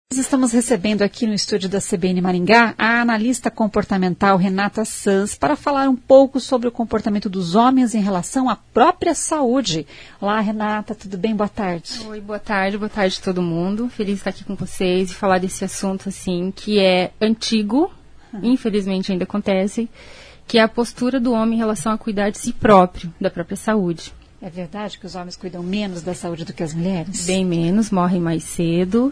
Estamos recebendo aqui no estúdio da CBN Maringá a analista comportamental Renata Sanz para falar um pouco sobre o comportamento dos homens em relação à própria saúde. Olá, Renata, tudo bem? Boa tarde. Oi, boa tarde a todo mundo. Feliz de estar aqui com vocês e falar desse assunto assim que é antigo, infelizmente ainda acontece, que é a postura do homem em relação a cuidar de si próprio, da própria saúde. É verdade que os homens cuidam menos da saúde do que as mulheres? Bem menos, morrem mais cedo.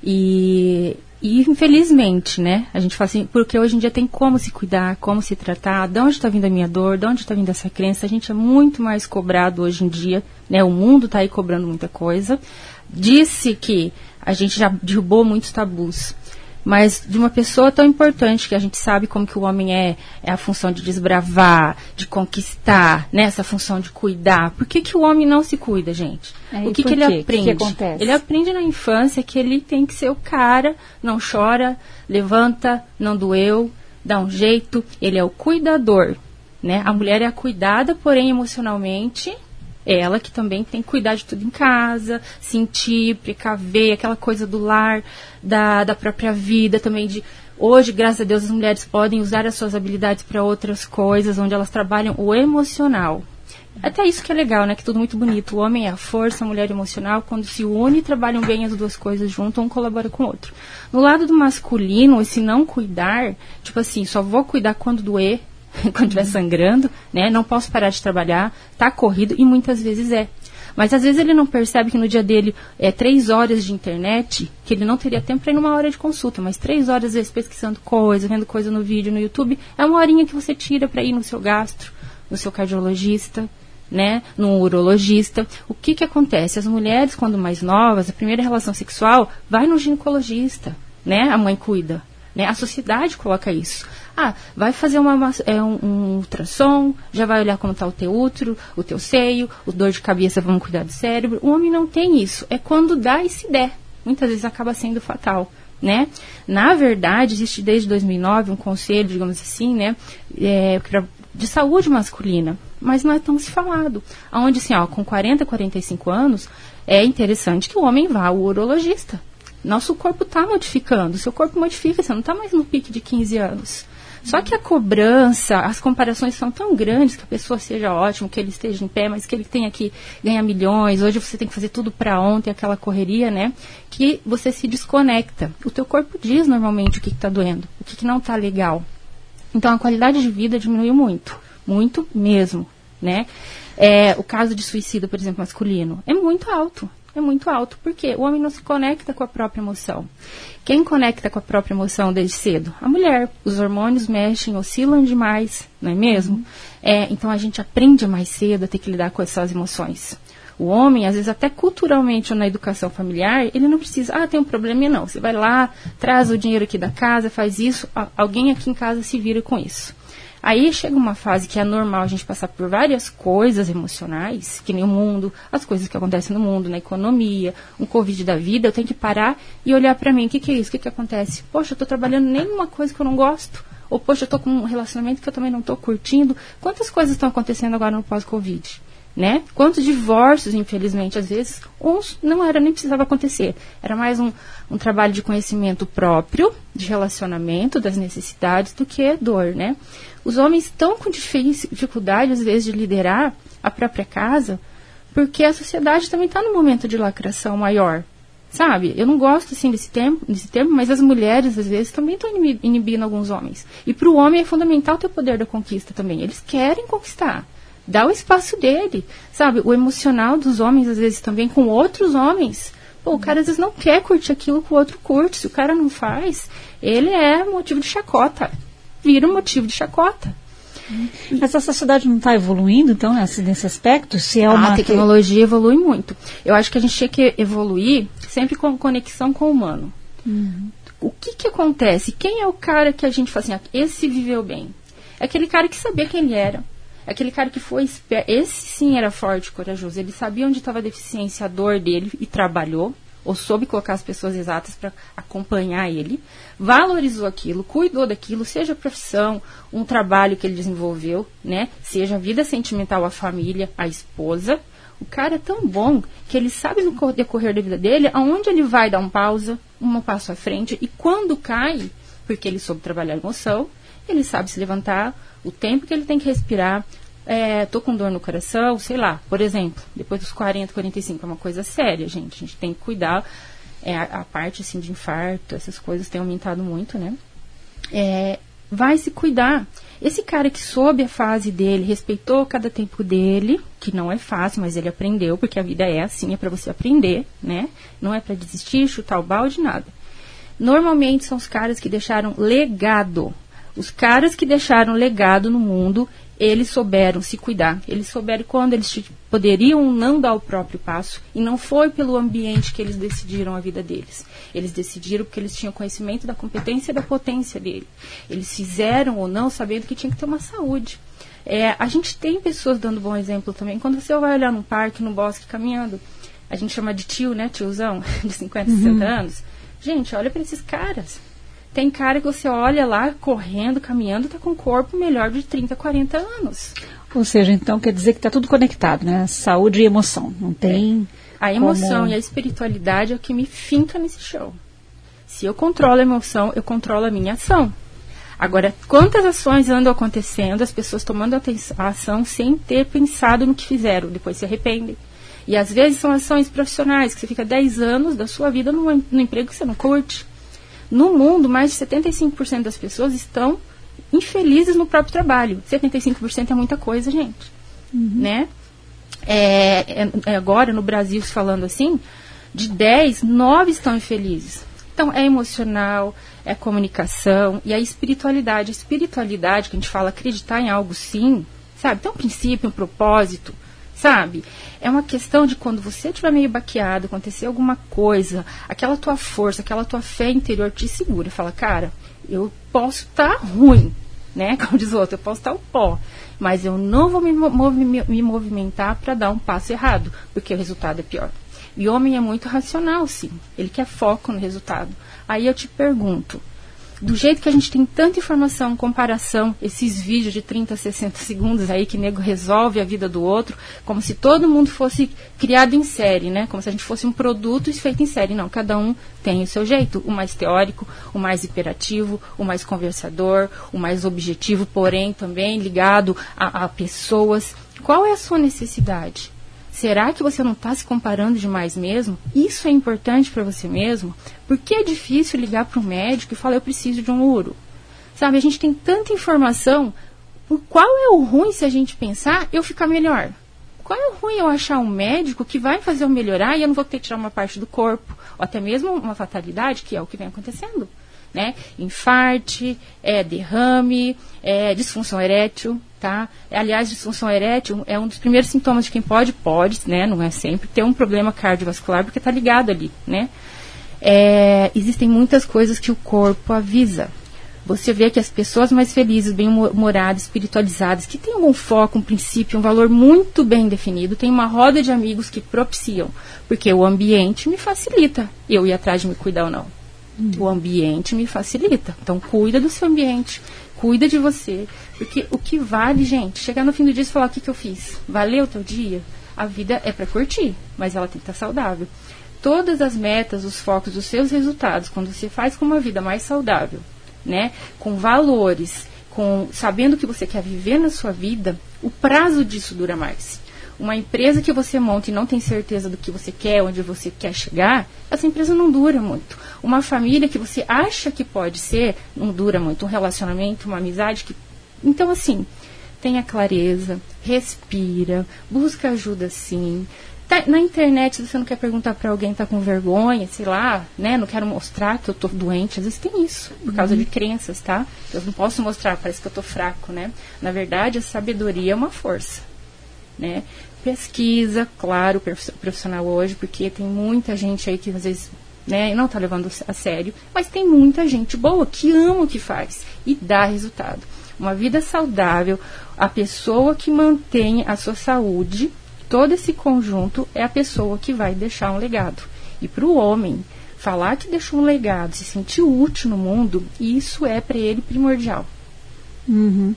E infelizmente, né, a gente fala assim, porque hoje em dia tem como se cuidar, como se tratar, de onde está vindo a minha dor, de onde está vindo essa crença, a gente é muito mais cobrado hoje em dia, né, o mundo está aí cobrando muita coisa. Disse que a gente já derrubou muitos tabus, mas de uma pessoa tão importante que a gente sabe como que o homem é a função de desbravar, de conquistar, né, essa função de cuidar. Por que o homem não se cuida, gente? O que ele aprende? O que acontece? Ele aprende na infância que ele tem que ser o cara, não chora, levanta, não doeu, dá um jeito, ele é o cuidador, né? A mulher é a cuidada, porém emocionalmente, ela que também tem que cuidar de tudo em casa, sentir, precaver, aquela coisa do lar, da própria vida também de... Hoje, graças a Deus, as mulheres podem usar as suas habilidades para outras coisas, onde elas trabalham o emocional. Até isso que é legal, né? Que é tudo muito bonito. O homem é a força, a mulher é emocional. Quando se une, trabalham bem as duas coisas junto, um colabora com o outro. No lado do masculino, esse não cuidar, tipo assim, só vou cuidar quando doer, quando estiver sangrando, né? Não posso parar de trabalhar, tá corrido, e muitas vezes é. Mas às vezes ele não percebe que no dia dele é 3 horas de internet, que ele não teria tempo para ir numa hora de consulta, mas 3 horas, às vezes, pesquisando coisa, vendo coisa no vídeo, no YouTube, é uma horinha que você tira para ir no seu gastro, no seu cardiologista, né, no urologista. O que acontece? As mulheres, quando mais novas, a primeira relação sexual, vai no ginecologista, né, a mãe cuida, né, a sociedade coloca isso. Vai fazer um ultrassom, já vai olhar como está o teu útero, o teu seio, o dor de cabeça, vamos cuidar do cérebro. O homem não tem isso, é quando dá e se der. Muitas vezes acaba sendo fatal, né? Na verdade, existe desde 2009 um conselho, digamos assim, né, de saúde masculina, mas não é tão se falado. Onde, assim, com 40, 45 anos, é interessante que o homem vá ao urologista. Nosso corpo está modificando, seu corpo modifica, você não está mais no pique de 15 anos. Só que a cobrança, as comparações são tão grandes que a pessoa seja ótima, que ele esteja em pé, mas que ele tenha que ganhar milhões, hoje você tem que fazer tudo para ontem, aquela correria, né? Que você se desconecta. O teu corpo diz normalmente o que está doendo, o que não está legal. Então a qualidade de vida diminuiu muito, muito mesmo, né? O caso de suicídio, por exemplo, masculino, é muito alto. É muito alto, porque o homem não se conecta com a própria emoção. Quem conecta com a própria emoção desde cedo? A mulher. Os hormônios mexem, oscilam demais, não é mesmo? Então a gente aprende mais cedo a ter que lidar com essas emoções. O homem, às vezes até culturalmente ou na educação familiar, ele não precisa, tem um probleminha não. Você vai lá, traz o dinheiro aqui da casa, faz isso, alguém aqui em casa se vira com isso. Aí chega uma fase que é normal a gente passar por várias coisas emocionais, que nem o mundo, as coisas que acontecem no mundo, na economia, um Covid da vida, eu tenho que parar e olhar pra mim, o que é isso, o que acontece? Poxa, eu tô trabalhando nenhuma coisa que eu não gosto, ou poxa, eu tô com um relacionamento que eu também não tô curtindo. Quantas coisas estão acontecendo agora no pós-Covid? Né? Quantos divórcios, infelizmente, às vezes, uns não era, nem precisava acontecer. Era mais um trabalho de conhecimento próprio, de relacionamento, das necessidades, do que dor, né? Os homens estão com dificuldade, às vezes, de liderar a própria casa, porque a sociedade também está num momento de lacração maior, sabe? Eu não gosto, assim, desse termo, mas as mulheres, às vezes, também estão inibindo alguns homens. E para o homem é fundamental ter o poder da conquista também. Eles querem conquistar. Dá o espaço dele, sabe? O emocional dos homens, às vezes, também com outros homens. O cara, às vezes, não quer curtir aquilo que o outro curte. Se o cara não faz, ele é motivo de chacota. Vira um motivo de chacota. Mas a sociedade não está evoluindo, então, nesse aspecto? Se é a tecnologia evolui muito. Eu acho que a gente tinha que evoluir sempre com conexão com o humano. O que acontece? Quem é o cara que a gente fala assim, esse viveu bem? É aquele cara que sabia quem ele era. Aquele cara que foi esperto, esse sim era forte e corajoso. Ele sabia onde estava a deficiência, a dor dele e trabalhou, ou soube colocar as pessoas exatas para acompanhar ele, valorizou aquilo, cuidou daquilo, seja a profissão, um trabalho que ele desenvolveu, né? Seja a vida sentimental, a família, a esposa, O cara é tão bom que ele sabe no decorrer da vida dele aonde ele vai dar um pausa, um passo à frente, e quando cai, porque ele soube trabalhar a emoção, ele sabe se levantar, o tempo que ele tem que respirar. Tô com dor no coração, sei lá, por exemplo, depois dos 40, 45, é uma coisa séria, gente. A gente tem que cuidar. A parte assim, de infarto, essas coisas têm aumentado muito, né? Vai se cuidar. Esse cara que soube a fase dele, respeitou cada tempo dele, que não é fácil, mas ele aprendeu, porque a vida é assim, é para você aprender, né? Não é para desistir, chutar o balde, nada. Normalmente são os caras que deixaram legado. Os caras que deixaram legado no mundo, eles souberam se cuidar. Eles souberam quando eles poderiam não dar o próprio passo. E não foi pelo ambiente que eles decidiram a vida deles. Eles decidiram porque eles tinham conhecimento da competência e da potência dele. Eles fizeram ou não sabendo que tinha que ter uma saúde. A gente tem pessoas dando bom exemplo também. Quando você vai olhar num parque, num bosque, caminhando, a gente chama de tio, né? Tiozão, de 50, 60 anos. Gente, olha para esses caras. Tem cara que você olha lá, correndo, caminhando, tá com um corpo melhor de 30, 40 anos. Ou seja, então quer dizer que está tudo conectado, né? Saúde e emoção. Não tem. A emoção e a espiritualidade é o que me finca nesse show. Se eu controlo a emoção, eu controlo a minha ação. Agora, quantas ações andam acontecendo, as pessoas tomando a ação sem ter pensado no que fizeram, depois se arrependem. E às vezes são ações profissionais, que você fica 10 anos da sua vida no emprego que você não curte. No mundo, mais de 75% das pessoas estão infelizes no próprio trabalho. 75% é muita coisa, gente. Né? Agora, no Brasil, falando assim, de 10, 9 estão infelizes. Então, é emocional, é comunicação e a espiritualidade. A espiritualidade, que a gente fala acreditar em algo sim, sabe? Tem um princípio, um propósito, sabe? É uma questão de quando você estiver meio baqueado, acontecer alguma coisa, aquela tua força, aquela tua fé interior te segura. Fala, cara, eu posso estar ruim, né? Como diz o outro, eu posso estar o pó, mas eu não vou me movimentar para dar um passo errado, porque o resultado é pior. E o homem é muito racional, sim. Ele quer foco no resultado. Aí eu te pergunto, do jeito que a gente tem tanta informação, comparação, esses vídeos de 30, 60 segundos aí que nego resolve a vida do outro, como se todo mundo fosse criado em série, né? Como se a gente fosse um produto feito em série. Não, cada um tem o seu jeito. O mais teórico, o mais hiperativo, o mais conversador, o mais objetivo, porém também ligado a pessoas. Qual é a sua necessidade? Será que você não está se comparando demais mesmo? Isso é importante para você mesmo? Por que é difícil ligar para um médico e falar, eu preciso de um uro? Sabe, a gente tem tanta informação. Qual é o ruim se a gente pensar, eu ficar melhor? Qual é o ruim eu achar um médico que vai fazer eu melhorar e eu não vou ter que tirar uma parte do corpo? Ou até mesmo uma fatalidade, que é o que vem acontecendo. Né? Infarte, derrame, disfunção erétil, tá? Aliás, disfunção erétil é um dos primeiros sintomas de quem pode, né? Não é sempre, ter um problema cardiovascular, porque está ligado ali, né? Existem muitas coisas que o corpo avisa. Você vê que as pessoas mais felizes, bem-humoradas, espiritualizadas, que têm um foco, um princípio, um valor muito bem definido, tem uma roda de amigos que propiciam, porque o ambiente me facilita eu ir atrás de me cuidar ou não. O ambiente me facilita. Então, cuida do seu ambiente, cuida de você. Porque o que vale, gente, chegar no fim do dia e falar, o que eu fiz? Valeu o teu dia? A vida é para curtir, mas ela tem que estar saudável. Todas as metas, os focos, os seus resultados, quando você faz com uma vida mais saudável, né, com valores, sabendo que você quer viver na sua vida, o prazo disso dura mais. Uma empresa que você monta e não tem certeza do que você quer, onde você quer chegar, essa empresa não dura muito. Uma família que você acha que pode ser, não dura muito. Um relacionamento, uma amizade que... Então, assim, tenha clareza, respira, busca ajuda sim. Na internet, se você não quer perguntar para alguém, tá com vergonha, sei lá, né? Não quero mostrar que eu tô doente. Às vezes tem isso, por causa de crenças, tá? Eu não posso mostrar, parece que eu tô fraco, né? Na verdade, a sabedoria é uma força, né? Pesquisa, claro, profissional hoje, porque tem muita gente aí que às vezes, né, não está levando a sério, mas tem muita gente boa que ama o que faz e dá resultado. Uma vida saudável, a pessoa que mantém a sua saúde, todo esse conjunto é a pessoa que vai deixar um legado. E para o homem, falar que deixou um legado, se sentir útil no mundo, isso é para ele primordial.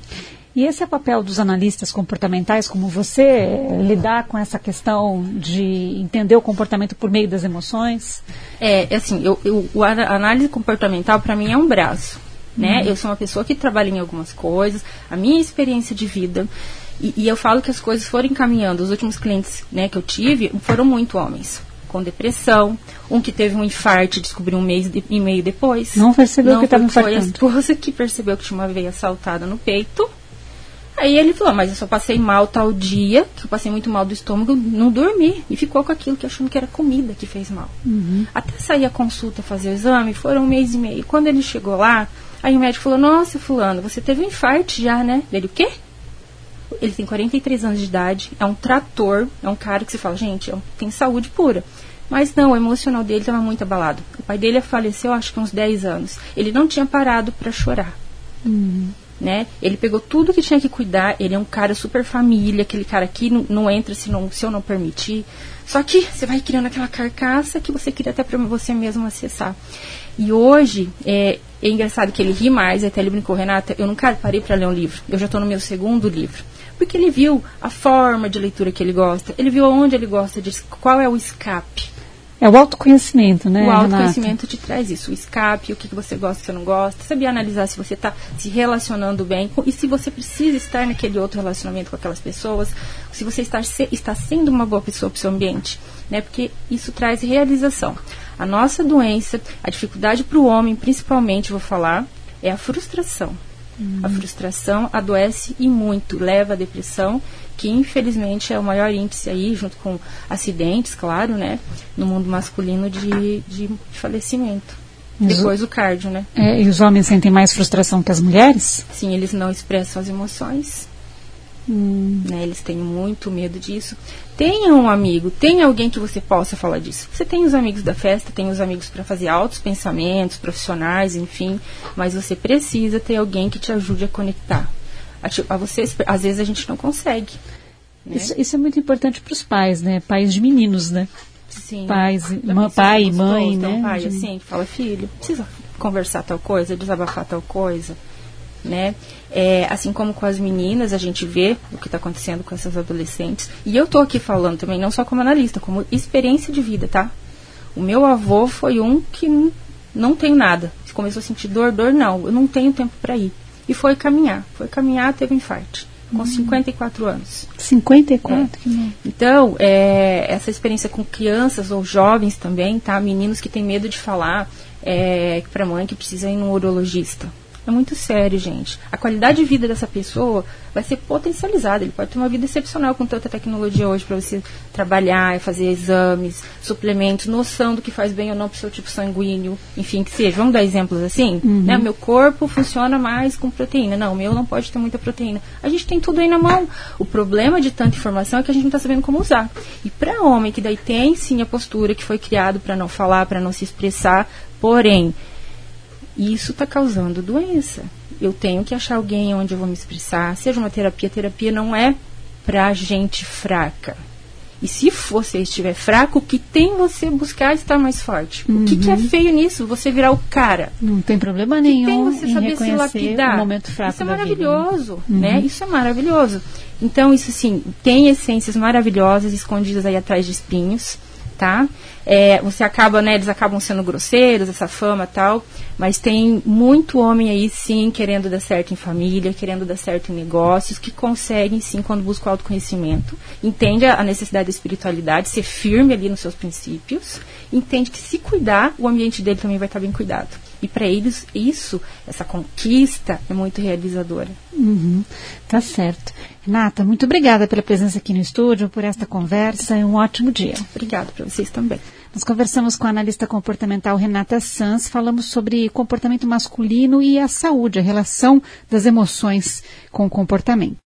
E esse é o papel dos analistas comportamentais, como você, lidar com essa questão de entender o comportamento por meio das emoções? Assim, a análise comportamental para mim é um braço, né? Eu sou uma pessoa que trabalha em algumas coisas, a minha experiência de vida, e eu falo que as coisas foram encaminhando. Os últimos clientes, né, que eu tive foram muito homens, com depressão, um que teve um infarto e descobriu um mês e meio depois. Não percebeu que estava infartando. Foi a esposa que percebeu que tinha uma veia saltada no peito. Aí ele falou, mas eu só passei mal tal dia, que eu passei muito mal do estômago, não dormi. E ficou com aquilo que achando que era comida que fez mal. Até sair a consulta, fazer o exame, foram 1 mês e meio. Quando ele chegou lá, aí o médico falou, nossa, fulano, você teve um infarto já, né? Ele, o quê? Ele tem 43 anos de idade, é um trator, é um cara que você fala, gente, tem saúde pura. Mas não, o emocional dele estava muito abalado. O pai dele faleceu, acho que uns 10 anos. Ele não tinha parado para chorar. Né? Ele pegou tudo que tinha que cuidar. Ele é um cara super família, aquele cara que não entra se eu não permitir. Só que você vai criando aquela carcaça que você queria até para você mesmo acessar. E hoje, é engraçado que ele ri mais, até ele brincou, Renata, eu nunca parei para ler um livro. Eu já estou no meu 2º livro. Porque ele viu a forma de leitura que ele gosta, ele viu onde ele gosta disso, qual é o escape. É o autoconhecimento, né, O autoconhecimento Renata? te traz isso, o escape, o que você gosta, o que você não gosta, saber analisar se você está se relacionando bem e se você precisa estar naquele outro relacionamento com aquelas pessoas, se você está sendo uma boa pessoa para o seu ambiente, né? Porque isso traz realização. A nossa doença, a dificuldade para o homem, principalmente, vou falar, é a frustração. A frustração adoece e muito, leva à depressão, que infelizmente é o maior índice aí, junto com acidentes, claro, né, no mundo masculino de falecimento. Depois o cardio, né? E os homens sentem mais frustração que as mulheres? Sim, eles não expressam as emoções. Né, eles têm muito medo disso. Tenha um amigo, tenha alguém que você possa falar disso. Você tem os amigos da festa, tem os amigos para fazer altos pensamentos, profissionais, enfim, mas você precisa ter alguém que te ajude a conectar. A você, às vezes a gente não consegue. Né? Isso é muito importante para os pais, né? Pais de meninos, né? Sim. Pai e mãe, né? Um pai assim, que fala, filho, precisa conversar tal coisa, desabafar tal coisa. Né? Assim como com as meninas, a gente vê o que está acontecendo com essas adolescentes. E eu estou aqui falando também, não só como analista, como experiência de vida, tá? O meu avô foi um que não tem nada. Começou a sentir dor, não, eu não tenho tempo para ir. E foi caminhar, teve um infarto, com 54 anos. 54? Então, essa experiência com crianças ou jovens também, tá? Meninos que têm medo de falar para a mãe que precisa ir num urologista. É muito sério, gente. A qualidade de vida dessa pessoa vai ser potencializada. Ele pode ter uma vida excepcional com tanta tecnologia hoje para você trabalhar, fazer exames, suplementos, noção do que faz bem ou não para o seu tipo sanguíneo, enfim, que seja. Vamos dar exemplos assim? Né? Meu corpo funciona mais com proteína. Não, o meu não pode ter muita proteína. A gente tem tudo aí na mão. O problema de tanta informação é que a gente não está sabendo como usar. E para homem que daí tem sim a postura que foi criado para não falar, para não se expressar, porém isso está causando doença. Eu tenho que achar alguém onde eu vou me expressar, seja uma terapia. Terapia não é para gente fraca. E se você estiver fraco, o que tem você buscar estar mais forte? O que é feio nisso? Você virar o cara. Não tem problema nenhum. Tem você saber se lapidar. O momento fraco isso é da maravilhoso, vida, né? Isso é maravilhoso. Então, isso sim, tem essências maravilhosas escondidas aí atrás de espinhos, tá? Você acaba, né, eles acabam sendo grosseiros, essa fama e tal, mas tem muito homem aí, sim, querendo dar certo em família, querendo dar certo em negócios, que conseguem, sim, quando buscam autoconhecimento, entende a necessidade da espiritualidade, ser firme ali nos seus princípios, entende que se cuidar, o ambiente dele também vai estar bem cuidado. E para eles, essa conquista é muito realizadora. Tá certo. Renata, muito obrigada pela presença aqui no estúdio, por esta conversa e um ótimo dia. Obrigada para vocês também. Nós conversamos com a analista comportamental Renata Sanz, falamos sobre comportamento masculino e a saúde, a relação das emoções com o comportamento.